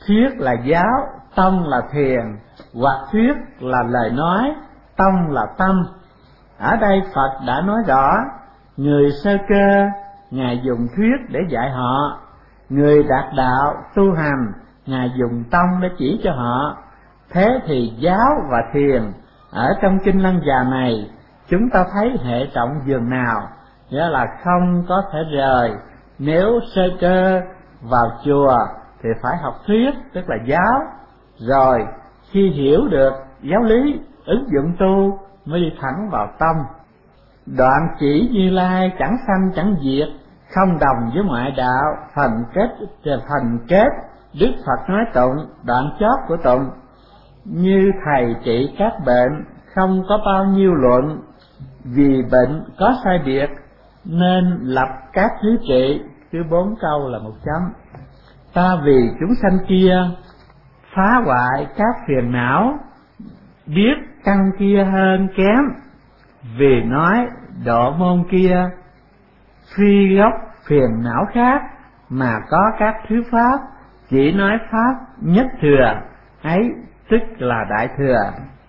thuyết là giáo, tông là thiền, hoặc thuyết là lời nói, tông là tâm. Ở đây Phật đã nói rõ, người sơ cơ Ngài dùng thuyết để dạy họ, người đạt đạo tu hành Ngài dùng tông để chỉ cho họ. Thế thì giáo và thiền ở trong Kinh Lăng Già này chúng ta thấy hệ trọng giường nào, nghĩa là không có thể rời. Nếu sơ cơ vào chùa thì phải học thuyết, tức là giáo, rồi khi hiểu được giáo lý ứng dụng tu mới đi thẳng vào tâm. Đoạn chỉ Như Lai chẳng sanh chẳng diệt, không đồng với ngoại đạo. Phần kết Đức Phật nói tụng, đoạn chót của tụng: như thầy trị các bệnh, không có bao nhiêu luận, vì bệnh có sai biệt nên lập các thứ trị. Cứ 4 câu là 1 chấm. Ta vì chúng sanh kia phá hoại các phiền não, biết căn kia hơn kém, vì nói độ môn kia phi gốc phiền não khác, mà có các thứ pháp, chỉ nói pháp nhất thừa, ấy tức là đại thừa.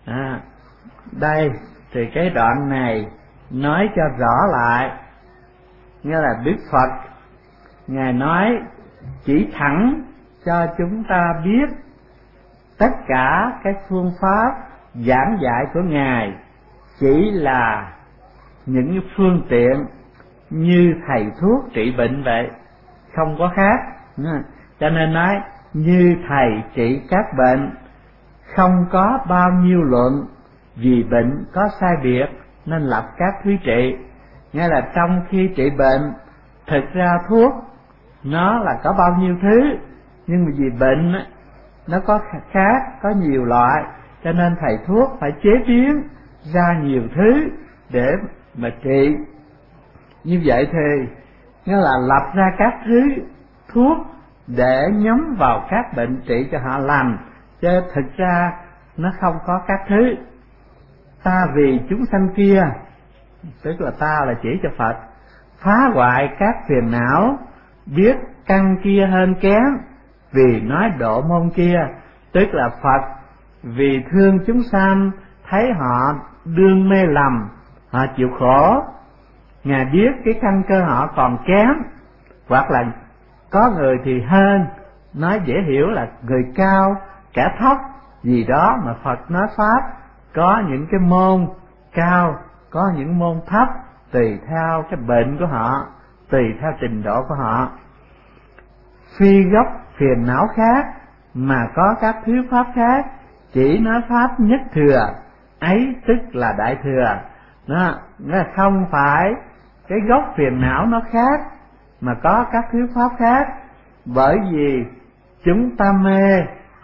Đây thì cái đoạn này nói cho rõ lại, nghĩa là Đức Phật Ngài nói chỉ thẳng cho chúng ta biết tất cả các phương pháp giảng dạy của Ngài chỉ là những phương tiện như thầy thuốc trị bệnh vậy, không có khác. Cho nên nói như thầy trị các bệnh, không có bao nhiêu luận, vì bệnh có sai biệt nên lập các thứ trị. Nghĩa là trong khi trị bệnh, thực ra thuốc nó là có bao nhiêu thứ, nhưng mà vì bệnh nó có khác, có nhiều loại, cho nên thầy thuốc phải chế biến ra nhiều thứ để mà trị. Như vậy thì nghĩa là lập ra các thứ thuốc để nhắm vào các bệnh trị cho họ lành, chứ thực ra nó không có các thứ. Ta vì chúng sanh kia, tức là ta là chỉ cho Phật, phá hoại các phiền não, biết căn kia hơn kém, vì nói độ môn kia, tức là Phật vì thương chúng sanh, thấy họ đương mê lầm, họ chịu khổ, Ngài biết cái căn cơ họ còn kém, hoặc là có người thì hơn, nói dễ hiểu là người cao, kẻ thấp gì đó, mà Phật nói pháp có những cái môn cao, có những môn thấp, tùy theo cái bệnh của họ, tùy theo trình độ của họ. Phi gốc phiền não khác, mà có các thứ pháp khác, chỉ nói pháp nhất thừa, ấy tức là đại thừa. Nó không phải cái gốc phiền não nó khác, mà có các thứ pháp khác. Bởi vì chúng ta mê,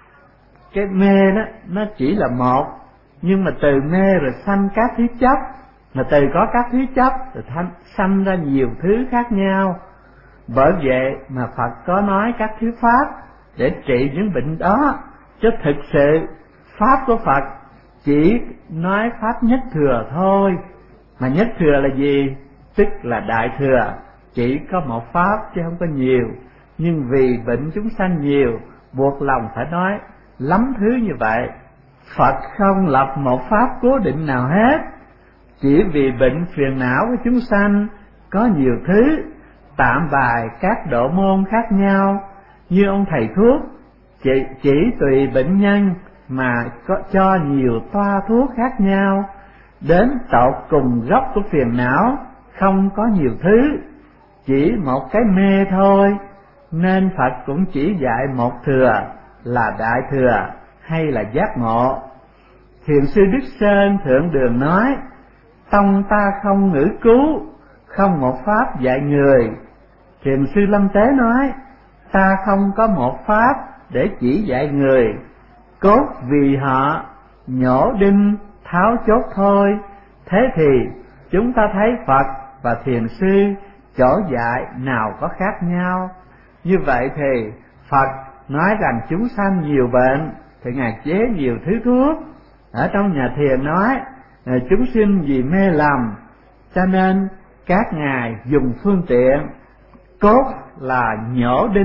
cái mê đó nó chỉ là một, nhưng mà từ mê rồi sanh các thứ chấp, mà từ có các thứ chấp rồi sanh ra nhiều thứ khác nhau. Bởi vậy mà Phật có nói các thứ pháp để trị những bệnh đó, chứ thực sự pháp của Phật chỉ nói pháp nhất thừa thôi. Mà nhất thừa là gì? Tức là đại thừa, chỉ có một pháp chứ không có nhiều. Nhưng vì bệnh chúng sanh nhiều, buộc lòng phải nói lắm thứ như vậy. Phật không lập một pháp cố định nào hết, chỉ vì bệnh phiền não của chúng sanh có nhiều thứ, tạm bài các độ môn khác nhau. Như ông thầy thuốc chỉ tùy bệnh nhân mà có cho nhiều toa thuốc khác nhau, đến tột cùng gốc của phiền não không có nhiều thứ, chỉ một cái mê thôi, nên Phật cũng chỉ dạy một thừa là đại thừa hay là giác ngộ. Thiền sư Đức Sơn Thượng Đường nói: tông ta không ngữ cứu, không một pháp dạy người. Thiền sư Lâm Tế nói: ta không có một pháp để chỉ dạy người, cốt vì họ nhổ đinh tháo chốt thôi. Thế thì chúng ta thấy Phật và thiền sư chỗ dạy nào có khác nhau. Như vậy thì Phật nói rằng chúng sanh nhiều bệnh thì Ngài chế nhiều thứ thuốc. Ở trong nhà thiền nói chúng sinh vì mê lầm, cho nên các ngài dùng phương tiện, cốt là nhổ đinh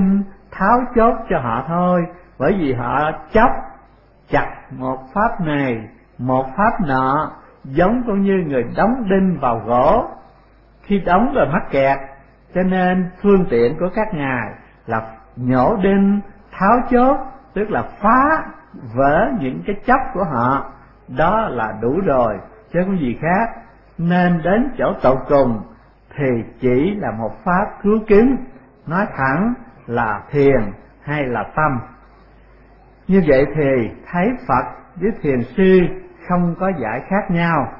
tháo chốt cho họ thôi, bởi vì họ chấp chặt một pháp này một pháp nọ, giống cũng như người đóng đinh vào gỗ, khi đóng rồi mắc kẹt. Cho nên phương tiện của các ngài là nhổ đinh, tháo chốt, tức là phá vỡ những cái chấp của họ, đó là đủ rồi chứ không gì khác. Nên đến chỗ tận cùng thì chỉ là một pháp cứu kính, nói thẳng là thiền hay là tâm. Như vậy thì thấy Phật với thiền sư không có giải khác nhau.